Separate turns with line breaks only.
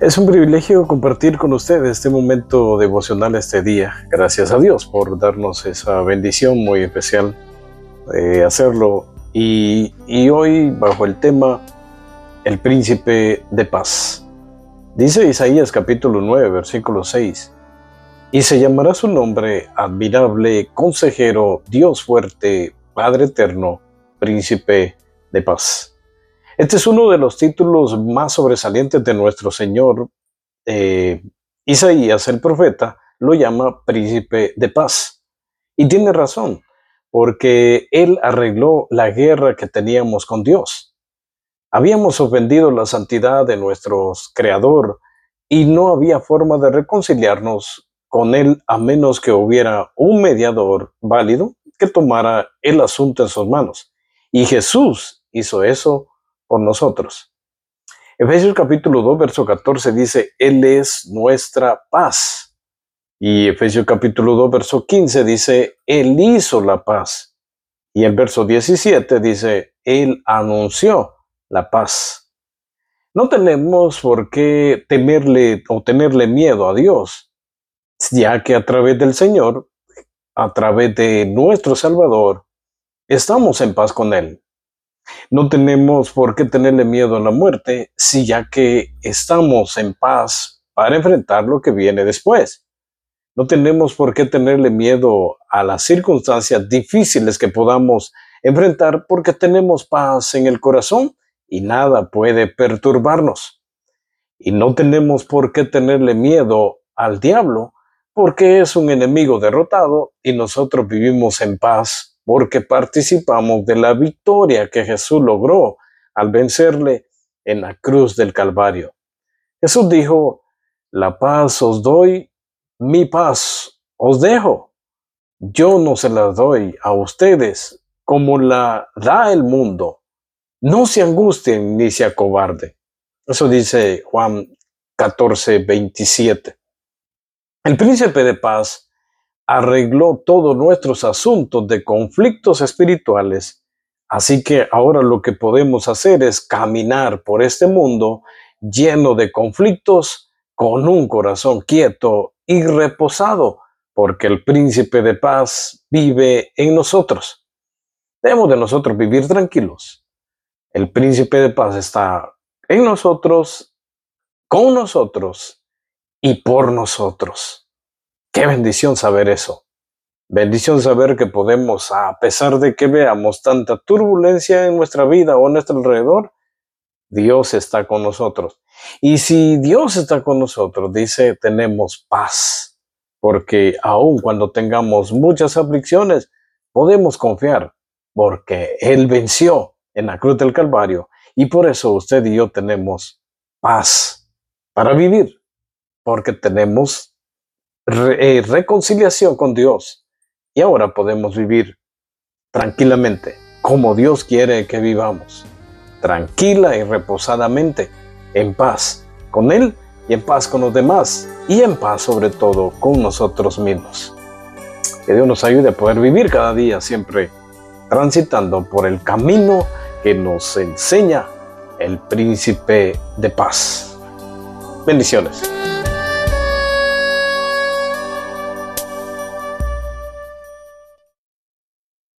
Es un privilegio compartir con ustedes este momento devocional este día. Gracias a Dios por darnos esa bendición muy especial de hacerlo. Y hoy bajo el tema El Príncipe de Paz. Dice Isaías capítulo 9, versículo 6. Y se llamará su nombre Admirable, Consejero, Dios Fuerte, Padre Eterno, Príncipe de Paz. Este es uno de los títulos más sobresalientes de nuestro Señor. Isaías, el profeta, lo llama Príncipe de Paz. Y tiene razón, porque Él arregló la guerra que teníamos con Dios. Habíamos ofendido la santidad de nuestro Creador y no había forma de reconciliarnos con Él a menos que hubiera un mediador válido que tomara el asunto en sus manos. Y Jesús hizo eso por nosotros. Efesios capítulo 2, verso 14 dice, Él es nuestra paz. Y Efesios capítulo 2, verso 15 dice, Él hizo la paz. Y el verso 17 dice, Él anunció la paz. No tenemos por qué temerle o tenerle miedo a Dios, ya que a través del Señor, a través de nuestro Salvador, estamos en paz con Él. No tenemos por qué tenerle miedo a la muerte, si ya que estamos en paz para enfrentar lo que viene después. No tenemos por qué tenerle miedo a las circunstancias difíciles que podamos enfrentar porque tenemos paz en el corazón y nada puede perturbarnos. Y no tenemos por qué tenerle miedo al diablo porque es un enemigo derrotado y nosotros vivimos en paz porque participamos de la victoria que Jesús logró al vencerle en la cruz del Calvario. Jesús dijo, la paz os doy, mi paz os dejo. Yo no se la doy a ustedes como la da el mundo. No se angustien ni se acobarden. Eso dice Juan 14, 27. El príncipe de paz arregló todos nuestros asuntos de conflictos espirituales, así que ahora lo que podemos hacer es caminar por este mundo lleno de conflictos con un corazón quieto y reposado, porque el príncipe de paz vive en nosotros. Debemos de nosotros vivir tranquilos. El príncipe de paz está en nosotros, con nosotros y por nosotros. Qué bendición saber eso. Bendición saber que podemos, a pesar de que veamos tanta turbulencia en nuestra vida o a nuestro alrededor, Dios está con nosotros. Y si Dios está con nosotros, dice, tenemos paz. Porque aun cuando tengamos muchas aflicciones, podemos confiar, porque Él venció en la cruz del Calvario. Y por eso usted y yo tenemos paz para vivir, porque tenemos reconciliación con Dios y ahora podemos vivir tranquilamente como Dios quiere que vivamos, tranquila y reposadamente, en paz con Él y en paz con los demás y en paz sobre todo con nosotros mismos. Que Dios nos ayude a poder vivir cada día siempre transitando por el camino que nos enseña el príncipe de paz. Bendiciones.